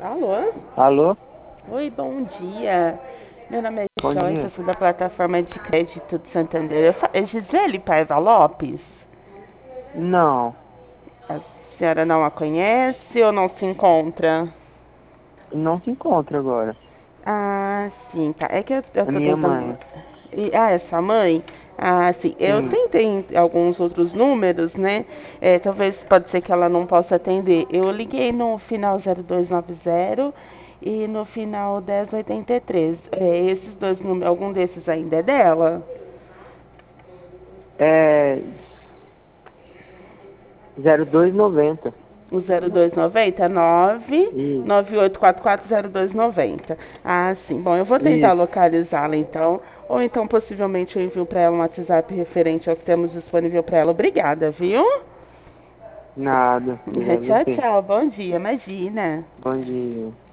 Alô? Alô? Oi, bom dia. Meu nome é Bom Joyce, eu dia. sou da plataforma de crédito de Santander. É Gisele Paiva Lopes? Não, A senhora não a conhece ou não se encontra? não se encontra agora. Ah, sim, tá. É que eu É tô minha tentando. mãe. É sua mãe? Ah, sim. Eu Sim. tentei alguns outros números, né? Talvez pode ser que ela não possa atender. Eu liguei no final 0290 e no final 1083. Esses dois números, algum desses ainda é dela? É 0290. O 0290 Isso. 998440290. Ah, sim. Bom, eu vou tentar Isso. localizá-la então. Ou então, possivelmente, eu envio para ela um WhatsApp referente ao que temos disponível para ela. Obrigada, viu? Nada. Obrigado a Tchau, você. tchau. Bom dia. Imagina. Bom dia.